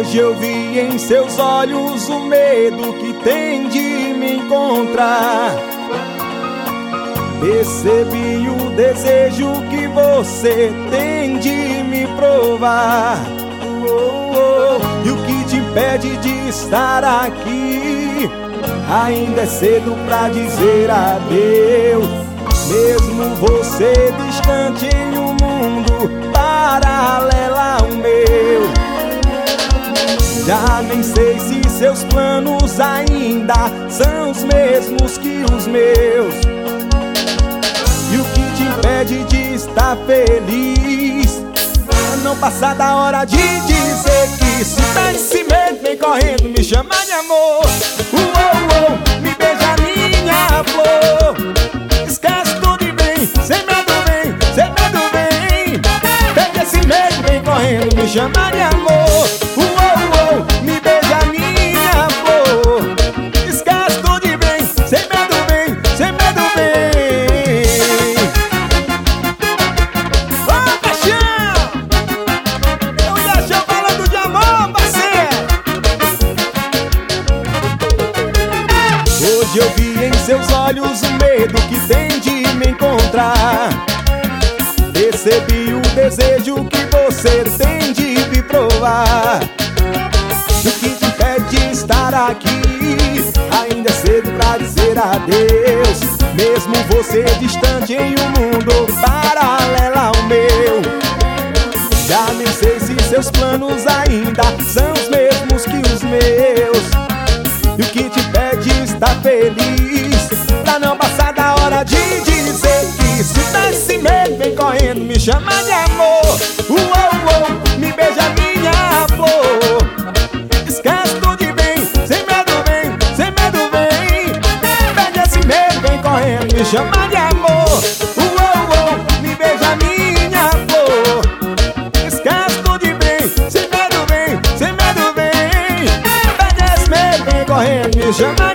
Hoje eu vi em seus olhos o medo que tem de me encontrar. Percebi o desejo que você tem de me provar. E o que te impede de estar aqui? Ainda é cedo pra dizer adeus. Mesmo você distante em um mundo paralelo ao meu. Já nem sei se seus planos ainda são os mesmos que os meus. E o que te impede de estar feliz? Não passar da hora de dizer que se tá nesse medo, vem correndo me chamar de amor. Me beija minha flor. Esquece tudo e vem, sem medo vem, sem medo vem. Pega esse medo, vem correndo me chamar de amor. Me beija minha flor. Esquece tudo e vem, sem medo vem, sem medo vem. Ô paixão, eu deixo falando de amor, parceiro. Hoje eu vi em seus olhos o medo que tem de me encontrar. Percebi o desejo que você tem de me provar. O que te impede de estar aqui? Ainda é cedo pra dizer adeus. Mesmo você distante em um mundo paralelo ao meu. Já nem sei se seus planos ainda são os mesmos que os meus. E o que te impede de estar feliz? Pra não passar da hora de dizer que se tá esse medo, vem correndo me chamar de amor. Me beija minha flor. Esquece tudo e vem, sem medo vem, sem medo vem. Perde esse medo, vem correndo me chamar de amor. Me beija minha flor. Esquece tudo e vem, sem medo vem, sem medo vem. Perde esse medo, vem correndo me chamar.